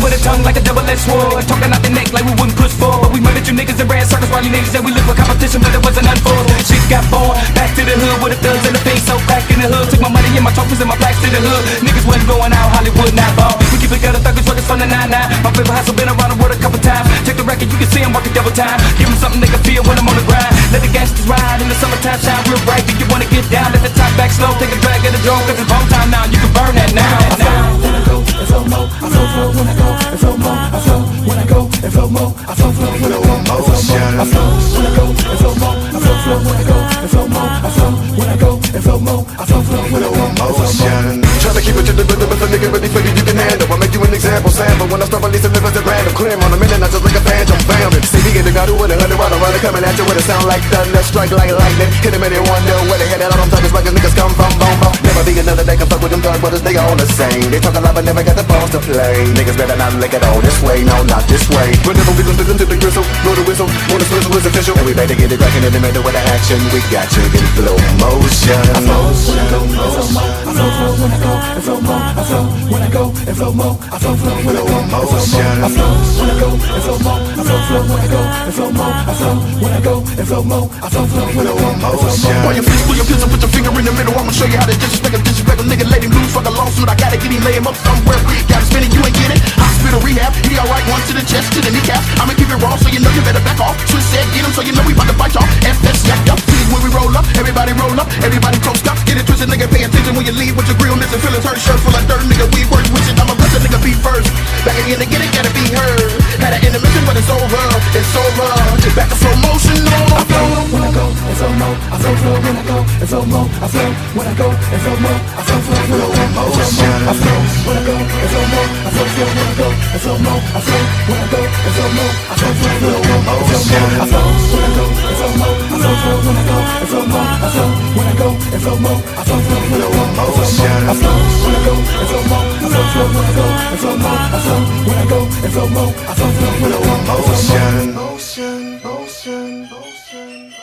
with a tongue like a double-edged sword, talking out the neck like we wouldn't push forward. We murdered you niggas in red circles while you niggas said we live for competition, but it wasn't unfold. Shit got born, back to the hood with the thugs in the face, so back in the hood. Took my money and my trophies and my plaques to the hood. Niggas wasn't going out, Hollywood not ball. We keep it gutter thuggers working from the 9-9. My favorite hustle been around the world a couple times. Check the record, you can see I'm working double time. Give them something they can feel when I'm on the grind. Let the gangsters ride in the summertime, shine real bright. Do you wanna get down? Let the top back slow, take a drag at the drone, cause it's home time now. You can burn that now. When I go and flow mo, I flow when I go and flow mo, I flow when I go and flow mo, I flow when I go and flow mo, I flow when I go and flow mo, I flow when I go and flow mo, I flow when I go and flow mo, I flow when I go and flow mo. Try to keep it to the rhythm, if a nigga ready for you, you can handle. I make you an example sample when I start releasing lyrics at random. Clear on a minute, not just like a phantom. Bam, see me get the guy who with 100 water runner coming at you with a sound like thunder, strike like lightning. Hit him and they wonder where they headed. All them thuggers, like niggas come from, boom, boom. Never be another day can fuck with them thug brothers, they all the same. They talk a lot but never got the balls to play. Niggas better not lick it all this way, no, not this way. Whenever we listen to the gristle, blow the whistle, when the swizzle is official. And we better get it cracking in the middle with the action. We got you in flow motion. I flow when I go and flow mo, I flow when I go and flow mo, I flow when I go and flow mo, I flow when I go and flow mo, I flow when I go and flow mo, I flow when I go and flow mo, I flow when I go and flow mo, I flow when I go and flow mo. While you fist, pull your pistol, put your finger in the middle. I'ma show you how to disrespect a nigga, let him loose. Fuck a lawsuit, I gotta get him, lay him up somewhere. Got him spinning, you ain't get it. Hospital rehab, he alright, one to the chest, to the kneecap. I'ma keep it raw, so you know you better back off. Twist said, get him, so you know we bout to bite y'all. FS, yacked up, see when we roll up, everybody toast up. Get it twisted, nigga, pay attention when you leave with your grill missing. Feelings hurt, shirt full of dirt, nigga, we work wishing. I'ma let the nigga be first. Back again to get it, gotta be heard. Had an intermission, but it's over, it's over. Back to slow motion, no. I flow when I go and flow mo, I flow when I go and flow mo, I flow when I go and flow mo, I flow when I go and flow mo, I flow when I go and flow mo, I flow when I go and flow mo, I flow when I go and flow mo, I flow when I go and flow mo, I flow when I go and flow mo, I flow when I go and flow mo, I flow when I go and flow mo, I flow when I go and flow mo, I flow when I go and flow mo, I flow when I go and flow mo, I flow when I go and flow mo, I flow when I go and flow mo. Motion, motion, motion, motion.